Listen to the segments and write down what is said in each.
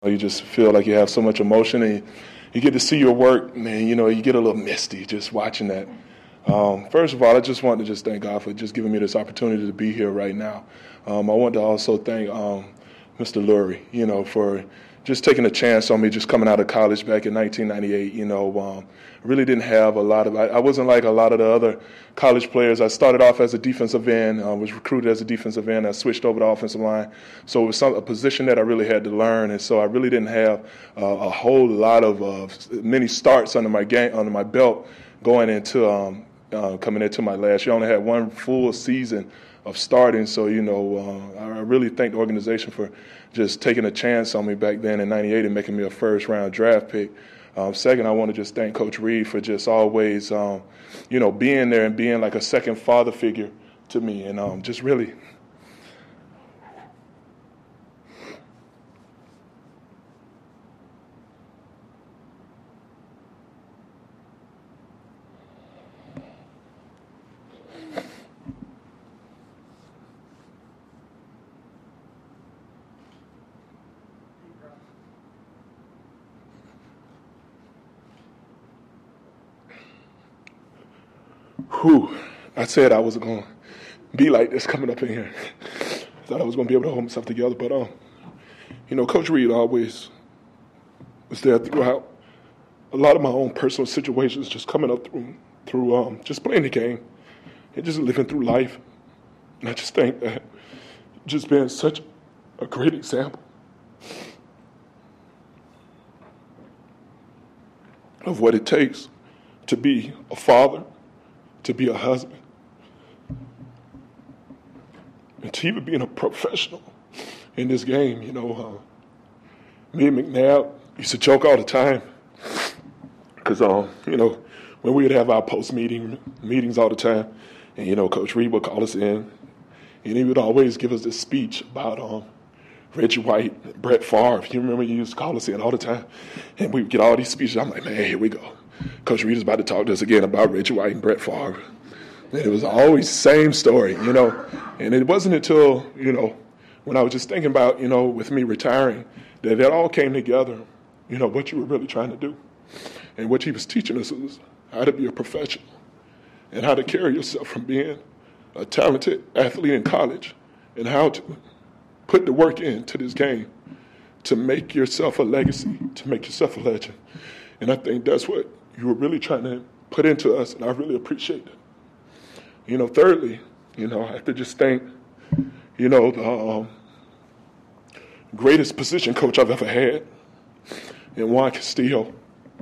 You just feel like you have so much emotion, and you get to see your work, man. You get a little misty just watching that. First of all, I just want to just thank God for just giving me this opportunity to be here right now. I want to also thank Mr. Lurie, for just taking a chance on me just coming out of college back in 1998. I really didn't have a lot of, I wasn't like a lot of the other college players. I started off as a defensive end, was recruited as a defensive end. I switched over to offensive line. So it was a position that I really had to learn. And so I really didn't have a whole lot of many starts under my belt going into coming into my last year. I only had one full season of starting. So, I really thank the organization for just taking a chance on me back then in 98 and making me a first-round draft pick. Second, I want to just thank Coach Reed for just always, being there and being like a second father figure to me, and just really. I said I wasn't going to be like this coming up in here. I thought I was going to be able to hold myself together, but Coach Reed always was there throughout a lot of my own personal situations, just coming up through just playing the game and just living through life. And I just think that just being such a great example of what it takes to be a father, to be a husband, and to even being a professional in this game. Me and McNabb used to joke all the time because, when we would have our meetings all the time, and, Coach Reed would call us in, and he would always give us this speech about Reggie White, Brett Favre. You remember he used to call us in all the time, and we would get all these speeches. I'm like, man, here we go. Coach Reed is about to talk to us again about Reggie White and Brett Favre. And it was always the same story, And it wasn't until, when I was just thinking about, with me retiring, that it all came together, what you were really trying to do. And what he was teaching us was how to be a professional and how to carry yourself from being a talented athlete in college and how to put the work into this game to make yourself a legacy, to make yourself a legend. And I think that's what you were really trying to put into us, and I really appreciate it. Thirdly, I have to just thank, the greatest position coach I've ever had, in Juan Castillo.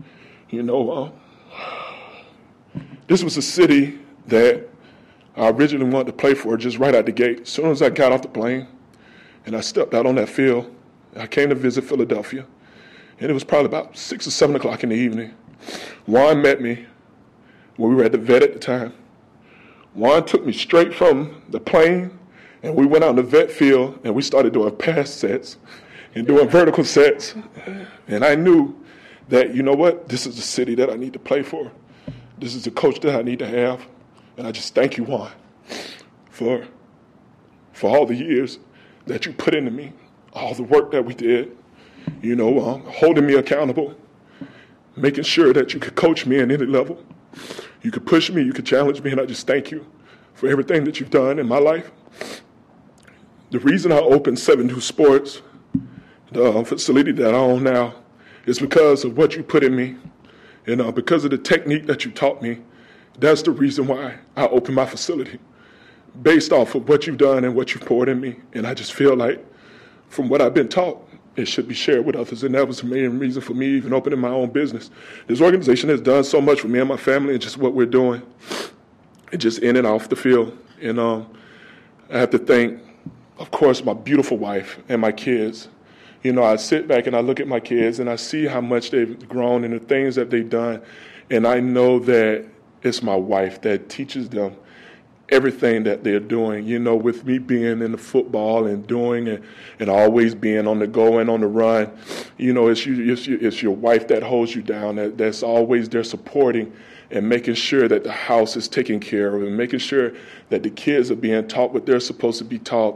This was a city that I originally wanted to play for just right out the gate. As soon as I got off the plane and I stepped out on that field, I came to visit Philadelphia, and it was probably about 6 or 7 o'clock in the evening. Juan met me when we were at the vet at the time. Juan took me straight from the plane, and we went out in the vet field, and we started doing pass sets and doing vertical sets. And I knew that, this is the city that I need to play for. This is the coach that I need to have. And I just thank you, Juan, for all the years that you put into me, all the work that we did, holding me accountable, making sure that you could coach me at any level. You could push me, you could challenge me, and I just thank you for everything that you've done in my life. The reason I opened 72 Sports, the facility that I own now, is because of what you put in me, and because of the technique that you taught me. That's the reason why I opened my facility, based off of what you've done and what you've poured in me. And I just feel like, from what I've been taught, it should be shared with others, and that was the main reason for me even opening my own business. This organization has done so much for me and my family and just what we're doing, and just in and off the field. And I have to thank, of course, my beautiful wife and my kids. I sit back and I look at my kids and I see how much they've grown and the things that they've done, and I know that it's my wife that teaches them everything that they're doing, with me being in the football and doing it and always being on the go and on the run, it's your wife that holds you down, that's always there supporting and making sure that the house is taken care of and making sure that the kids are being taught what they're supposed to be taught.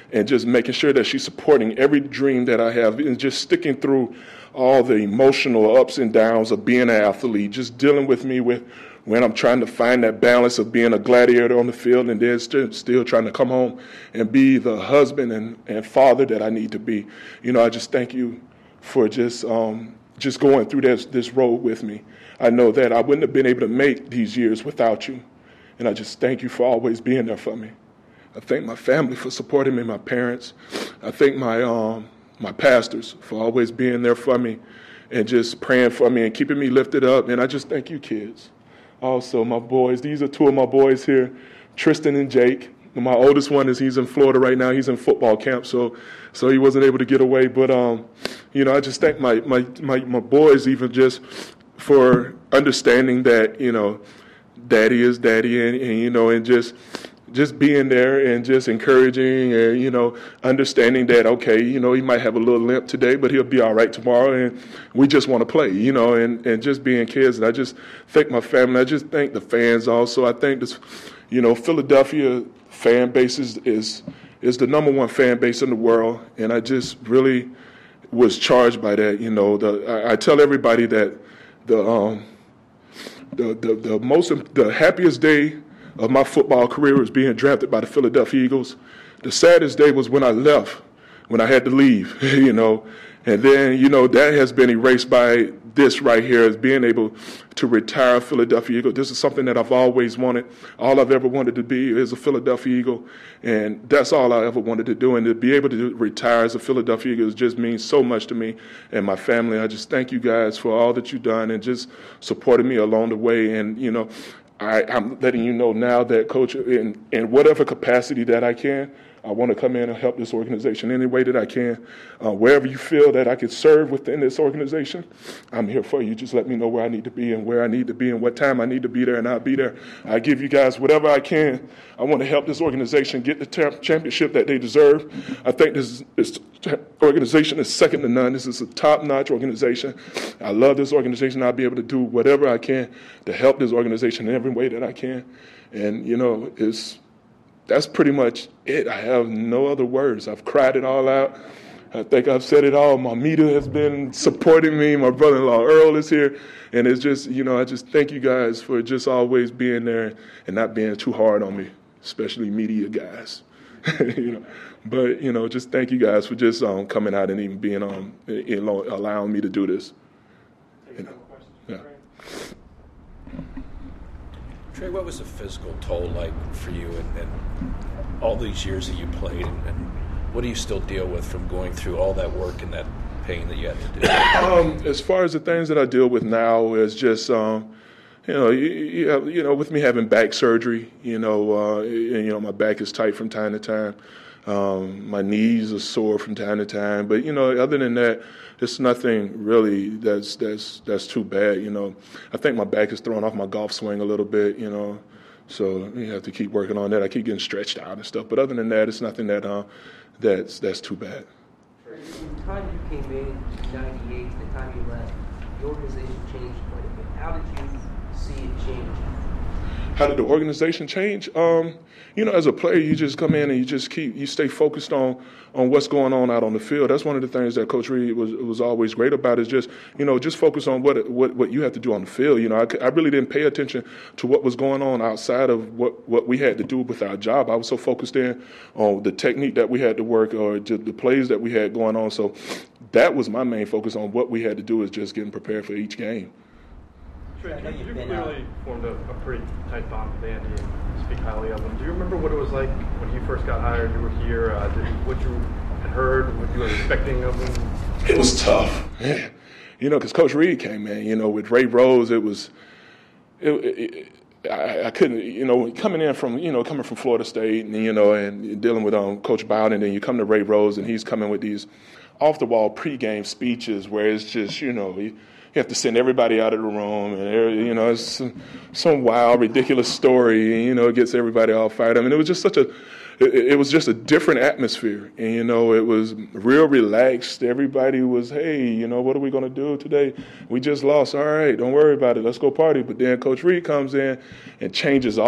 and just making sure that she's supporting every dream that I have and just sticking through all the emotional ups and downs of being an athlete, just dealing with me with when I'm trying to find that balance of being a gladiator on the field and then still trying to come home and be the husband and father that I need to be. I just thank you for just going through this road with me. I know that I wouldn't have been able to make these years without you. And I just thank you for always being there for me. I thank my family for supporting me, my parents. I thank my pastors for always being there for me and just praying for me and keeping me lifted up. And I just thank you kids. Also, my boys, these are two of my boys here, Tristan and Jake. My oldest one he's in Florida right now. He's in football camp, so he wasn't able to get away. But, I just thank my boys even just for understanding that, daddy is daddy and just being there and just encouraging and, understanding that, okay, he might have a little limp today, but he'll be all right tomorrow. And we just want to play, and just being kids. And I just thank my family. I just thank the fans also. I think this, Philadelphia fan base is the number one fan base in the world. And I just really was charged by that. I tell everybody that the happiest day of my football career was being drafted by the Philadelphia Eagles. The saddest day was when I left, when I had to leave, And then, that has been erased by this right here, as being able to retire Philadelphia Eagle. This is something that I've always wanted. All I've ever wanted to be is a Philadelphia Eagle, and that's all I ever wanted to do. And to be able to retire as a Philadelphia Eagle just means so much to me and my family. I just thank you guys for all that you've done and just supporting me along the way. And, I'm letting you know now that, Coach, in whatever capacity that I can, I want to come in and help this organization any way that I can. Wherever you feel that I can serve within this organization, I'm here for you. Just let me know where I need to be and where I need to be and what time I need to be there, and I'll be there. I give you guys whatever I can. I want to help this organization get the championship that they deserve. I think this organization is second to none. This is a top-notch organization. I love this organization. I'll be able to do whatever I can to help this organization in every way that I can. And, that's pretty much it. I have no other words. I've cried it all out. I think I've said it all. My media has been supporting me. My brother-in-law Earl is here. And it's just, I just thank you guys for just always being there and not being too hard on me, especially media guys. But, just thank you guys for just coming out and even being allowing me to do this. Yeah. Trey, what was the physical toll like for you and all these years that you played, and what do you still deal with from going through all that work and that pain that you had to do? As far as the things that I deal with now is just, with me having back surgery, my back is tight from time to time. My knees are sore from time to time, but other than that, it's nothing really that's too bad. I think my back is throwing off my golf swing a little bit. So you have to keep working on that. I keep getting stretched out and stuff, but other than that, it's nothing that's too bad. From the time you came in '98 to the time you left, the organization changed quite a bit. How did you see it change? How did the organization change? As a player, you just come in and you stay focused on what's going on out on the field. That's one of the things that Coach Reed was always great about, is just focus on what you have to do on the field. I really didn't pay attention to what was going on outside of what we had to do with our job. I was so focused in on the technique that we had to work or the plays that we had going on. So that was my main focus on what we had to do, is just getting prepared for each game. Trey, you clearly formed a pretty tight bond with Andy and speak highly of him. Do you remember what it was like when he first got hired? You were here. What you had heard, what you were expecting of him? It was tough, yeah. Because Coach Reed came in. With Ray Rose, it was. I couldn't, coming from Florida State, and and dealing with Coach Bowden, and then you come to Ray Rose, and he's coming with these off-the-wall pregame speeches where it's just, you have to send everybody out of the room, and it's some wild, ridiculous story, and it gets everybody all fired up. And it was just it was just a different atmosphere, and it was real relaxed. Everybody was, hey, what are we going to do today? We just lost. All right, don't worry about it. Let's go party. But then Coach Reed comes in and changes all that.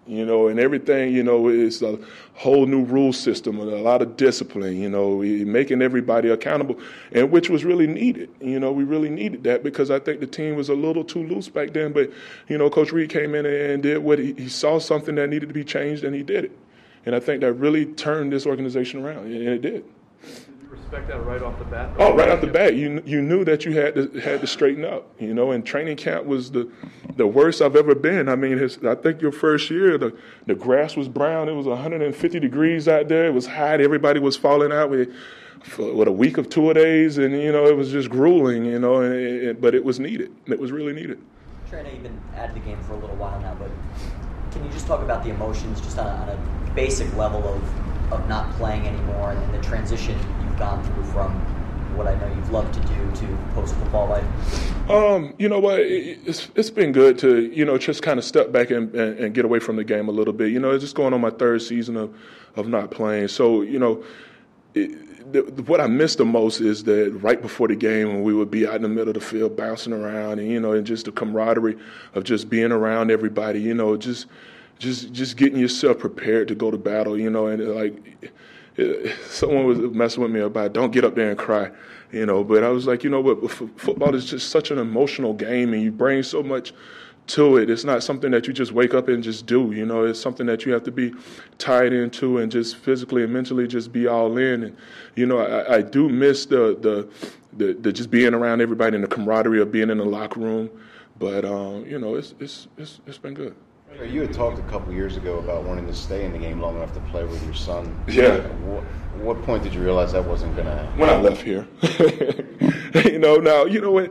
you know, and everything, you know, is a whole new rule system and a lot of discipline, you know, making everybody accountable, and which was really needed. You know, we really needed that because I think the team was a little too loose back then. But, you know, Coach Reed came in and did what he saw something that needed to be changed, and he did it. And I think that really turned this organization around, and it did. Respect that right off the bat? Oh, right off the bat, you knew that you had to straighten up, you know. And training camp was the worst I've ever been. I mean, I think your first year, the grass was brown. It was 150 degrees out there. It was hot. Everybody was falling out with a week of two-a-days, and you know, it was just grueling, you know. But it was needed. It was really needed. Trey, I know you've been out of the game for a little while now, but can you just talk about the emotions, just on a basic level of not playing anymore, and the transition you've gone through from what I know you've loved to do to post-football life? You know what? It's been good to, you know, just kind of step back and get away from the game a little bit. You know, it's just going on my third season of not playing. So, you know, what I miss the most is that right before the game when we would be out in the middle of the field bouncing around and, you know, and just the camaraderie of just being around everybody, you know, just getting yourself prepared to go to battle, you know, and like someone was messing with me about don't get up there and cry, you know, but I was like, you know what, football is just such an emotional game and you bring so much to it. It's not something that you just wake up and just do, you know, it's something that you have to be tied into and just physically and mentally just be all in. And, you know, I do miss the just being around everybody and the camaraderie of being in the locker room, but, you know, it's been good. You had talked a couple years ago about wanting to stay in the game long enough to play with your son. Yeah. What point did you realize that wasn't going to happen? When I left here. You know, now, you know what?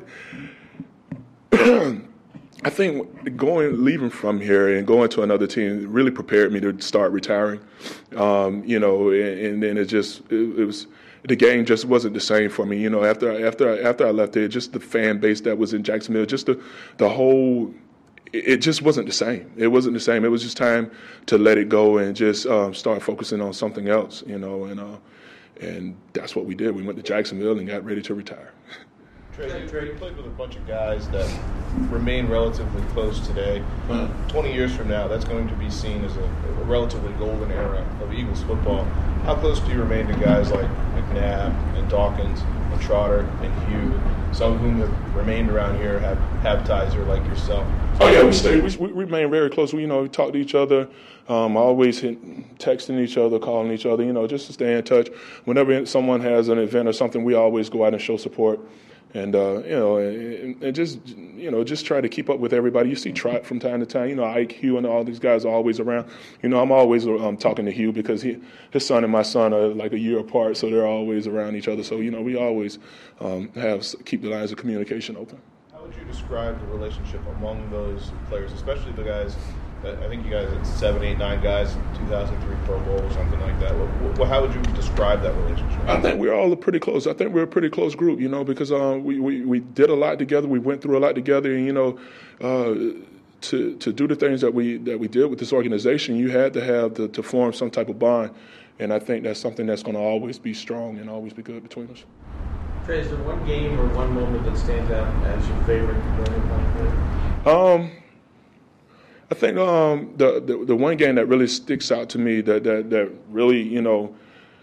I think leaving from here and going to another team really prepared me to start retiring. You know, and then it was the game just wasn't the same for me. You know, after I left there, just the fan base that was in Jacksonville, just the whole. It just wasn't the same. It wasn't the same. It was just time to let it go and just start focusing on something else, you know. And that's what we did. We went to Jacksonville and got ready to retire. Trey, you played with a bunch of guys that remain relatively close today. 20 years from now, that's going to be seen as a relatively golden era of Eagles football. How close do you remain to guys like McNabb and Dawkins and Trotter and Hugh, some of whom have remained around here, have ties here like yourself? Oh yeah, we remain very close. We talk to each other, always texting each other, calling each other, you know, just to stay in touch. Whenever someone has an event or something, we always go out and show support. And, you know, and just, you know, just try to keep up with everybody. You see Trot from time to time. You know, Ike, Hugh, and all these guys are always around. You know, I'm always talking to Hugh because his son and my son are like a year apart, so they're always around each other. So, you know, we always keep the lines of communication open. How would you describe the relationship among those players, especially the guys I think you guys had 7, 8, 9 guys in 2003 Pro Bowl or something like that. How would you describe that relationship? I think we're all pretty close. I think we're a pretty close group, you know, because we did a lot together. We went through a lot together, and, you know, to do the things that we did with this organization, you had to have to form some type of bond, and I think that's something that's going to always be strong and always be good between us. Trey, is there one game or one moment that stands out as your favorite during the playing career? I think the one game that really sticks out to me that really, you know,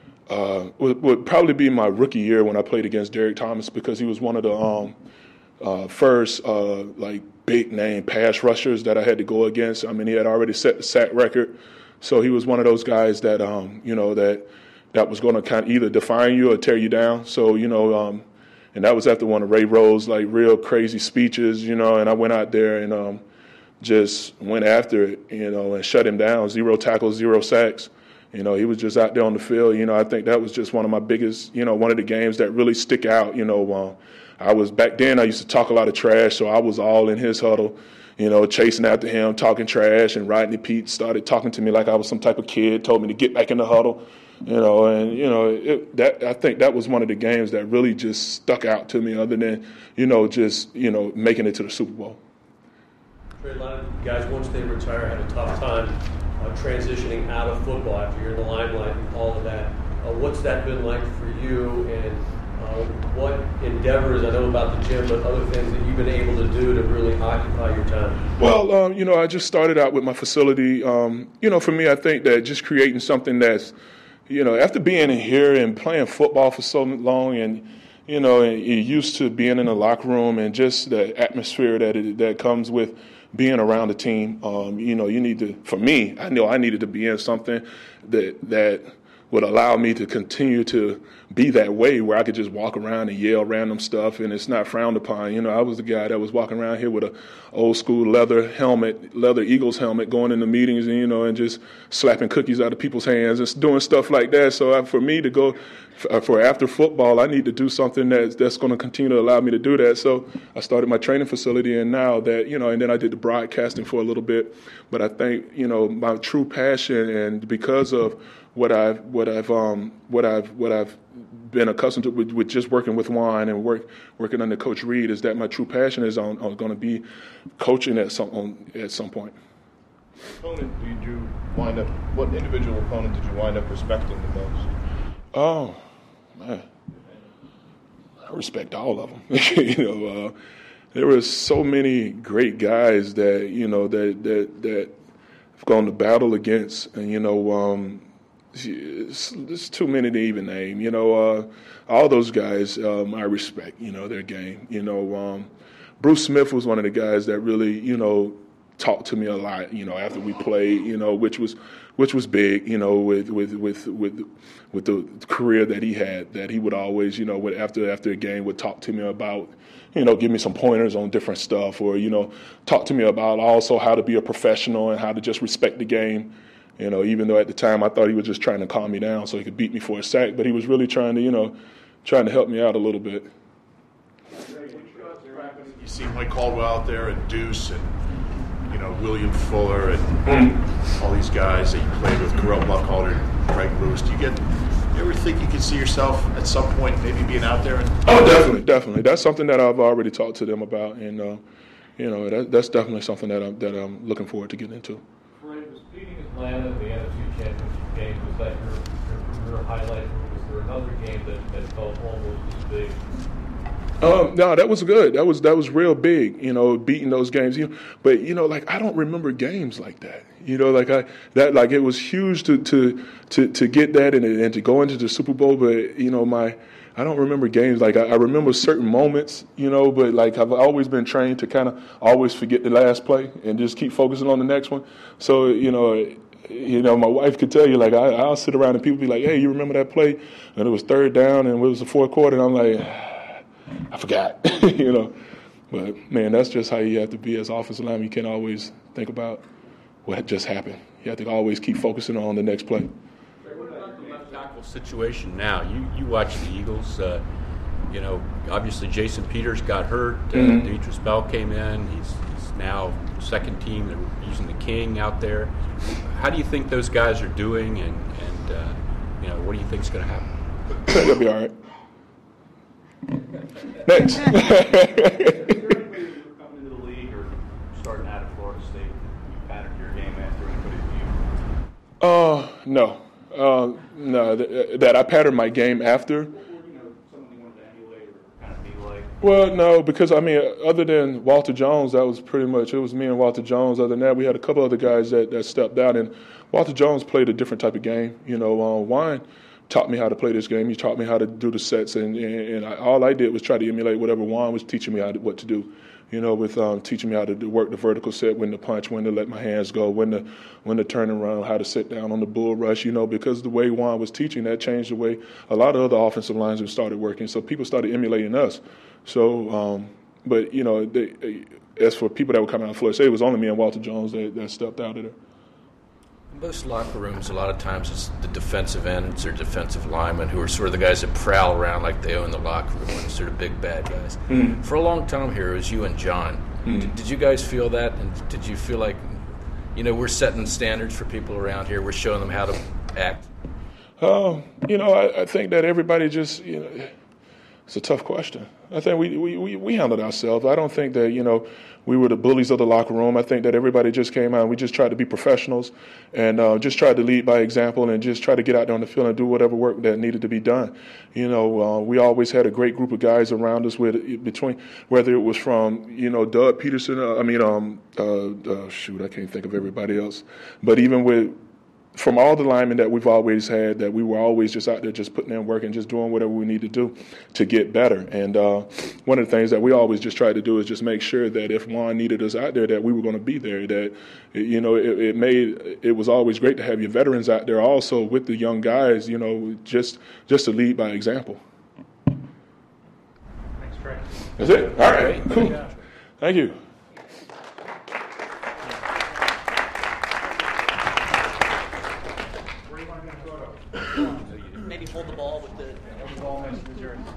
would probably be my rookie year when I played against Derek Thomas, because he was one of the first like big name pass rushers that I had to go against. I mean, he had already set the sack record, so he was one of those guys that you know, that was going to kind of either define you or tear you down. So, you know, and that was after one of Ray Rowe's like real crazy speeches, you know, and I went out there and just went after it, you know, and shut him down. 0 tackles, 0 sacks. You know, he was just out there on the field. You know, I think that was just one of my biggest, you know, one of the games that really stick out. You know, back then I used to talk a lot of trash, so I was all in his huddle, you know, chasing after him, talking trash, and Rodney Peete started talking to me like I was some type of kid, told me to get back in the huddle, you know, and, you know, I think that was one of the games that really just stuck out to me, other than, you know, just, you know, making it to the Super Bowl. A lot of guys, once they retire, had a tough time transitioning out of football after you're in the limelight and all of that. What's that been like for you, and What endeavors, I know about the gym, but other things that you've been able to do to really occupy your time? Well, I just started out with my facility. For me, I think that just creating something that's, after being in here and playing football for so long and, and you're used to being in the locker room and just the atmosphere that comes with being around the team, you need to, for me, I know I needed to be in something that would allow me to continue to be that way where I could just walk around and yell random stuff and it's not frowned upon. I was the guy that was walking around here with a old school leather Eagles helmet going into meetings and just slapping cookies out of people's hands and doing stuff like that. So for me to go for after football, I need to do something that's going to continue to allow me to do that. So I started my training facility, and now that, and then I did the broadcasting for a little bit. But I think, my true passion, and because of what I've been accustomed to with just working with Juan and working under Coach Reed, is that my true passion is on going to be coaching at some point. What individual opponent did you wind up respecting the most? Oh, man, I respect all of them. There were so many great guys that that I've gone to battle against, and there's too many to even name. All those guys I respect. Their game. Bruce Smith was one of the guys that really talked to me a lot. After we played. Which was big. With the career that he had, that he would always after a game would talk to me about. Give me some pointers on different stuff, or talk to me about also how to be a professional and how to just respect the game. Even though at the time I thought he was just trying to calm me down so he could beat me for a sack, but he was really trying to help me out a little bit. You see Mike Caldwell out there and Deuce and William Fuller and all these guys that you played with, Correll Buckhalter, Craig Lewis. Do you ever think you could see yourself at some point maybe being out there? Oh, definitely. That's something that I've already talked to them about, and that's definitely something that I'm looking forward to getting into. Fred, was beating Atlanta in the NFC Championship game, was that your career highlight, or was there another game that felt almost as big? No, that was good. That was real big, beating those games. But I don't remember games like that. It was huge to get that and to go into the Super Bowl. But I don't remember games like I remember certain moments. But I've always been trained to kind of always forget the last play and just keep focusing on the next one. So my wife could tell you, I'll sit around and people be like, "Hey, you remember that play?" And it was third down and it was the fourth quarter, and I'm like, I forgot, But, man, that's just how you have to be as offensive lineman. You can't always think about what just happened. You have to always keep focusing on the next play. What about the left tackle situation now? You watch the Eagles. Obviously Jason Peters got hurt. Demetrius Bell came in. He's now second team. They're using the King out there. How do you think those guys are doing, and what do you think is going to happen? They'll be all right. Next. Is there anybody who coming into the league or starting out at Florida State, you patterned your game after anybody No. No, that I patterned my game after. Someone you wanted to emulate or kind of be like? Well, no, because other than Walter Jones, that was pretty much, it was me and Walter Jones. Other than that, we had a couple other guys that stepped out, and Walter Jones played a different type of game. Juan taught me how to play this game. He taught me how to do the sets, and all I did was try to emulate whatever Juan was teaching me what to do. With teaching me how to work the vertical set, when to punch, when to let my hands go, when to turn around, how to sit down on the bull rush. Because the way Juan was teaching, that changed the way a lot of other offensive linesmen started working. So people started emulating us. So, but as for people that were coming out of Florida State, it was only me and Walter Jones that stepped out of there. Most locker rooms, a lot of times it's the defensive ends or defensive linemen who are sort of the guys that prowl around like they own the locker room and sort of big bad guys. Mm-hmm. For a long time here, it was you and John. Mm-hmm. Did you guys feel that? And did you feel like, we're setting standards for people around here, we're showing them how to act? I think that everybody just, It's a tough question. I think we handled ourselves. I don't think that, we were the bullies of the locker room. I think that everybody just came out and we just tried to be professionals and just tried to lead by example and just try to get out there on the field and do whatever work that needed to be done. We always had a great group of guys around us between whether it was from, Doug Peterson, I can't think of everybody else. But even from all the linemen that we've always had, that we were always just out there just putting in work and just doing whatever we need to do to get better. And one of the things that we always just tried to do is just make sure that if Juan needed us out there, that we were going to be there, that, it was always great to have your veterans out there also with the young guys, just to lead by example. Thanks, Trey. That's it? All right, cool. Thank you. Maybe hold the ball with the ball.